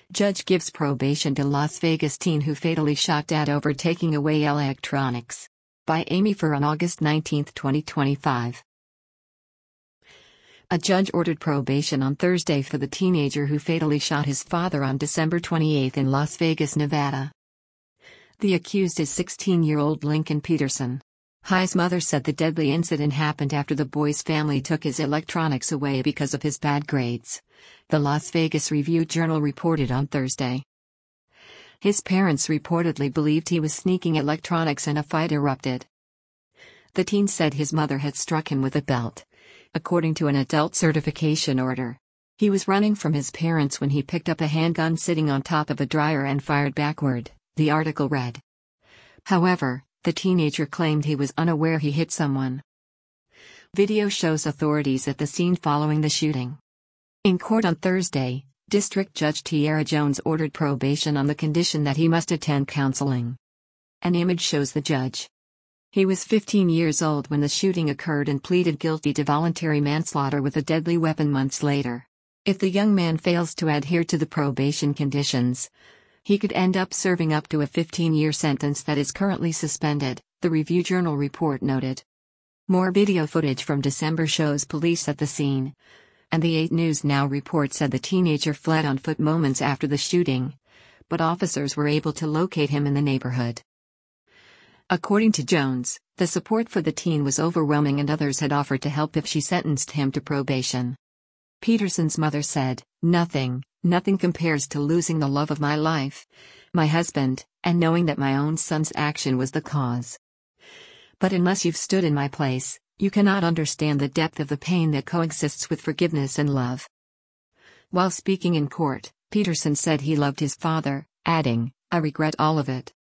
Judge gives probation to Las Vegas teen who fatally shot dad over taking away electronics. By Amy Furr on August 19, 2025. A judge ordered probation on Thursday for the teenager who fatally shot his father on December 28 in Las Vegas, Nevada. The accused is 16-year-old Lincoln Peterson. High's mother said the deadly incident happened after the boy's family took his electronics away because of his bad grades, the Las Vegas Review-Journal reported on Thursday. His parents reportedly believed he was sneaking electronics and a fight erupted. The teen said his mother had struck him with a belt, according to an adult certification order. He was running from his parents when he picked up a handgun sitting on top of a dryer and fired backward, the article read. However, the teenager claimed he was unaware he hit someone. Video shows authorities at the scene following the shooting. In court on Thursday, District Judge Tiara Jones ordered probation on the condition that he must attend counseling. An image shows the judge. He was 15 years old when the shooting occurred and pleaded guilty to voluntary manslaughter with a deadly weapon months later. If the young man fails to adhere to the probation conditions, he could end up serving up to a 15-year sentence that is currently suspended, the Review-Journal report noted. More video footage from December shows police at the scene, and the 8 News Now report said the teenager fled on foot moments after the shooting, but officers were able to locate him in the neighborhood. According to Jones, the support for the teen was overwhelming and others had offered to help if she sentenced him to probation. Peterson's mother said, Nothing compares to losing the love of my life, my husband, and knowing that my own son's action was the cause. But unless you've stood in my place, you cannot understand the depth of the pain that coexists with forgiveness and love." While speaking in court, Peterson said he loved his father, adding, "I regret all of it.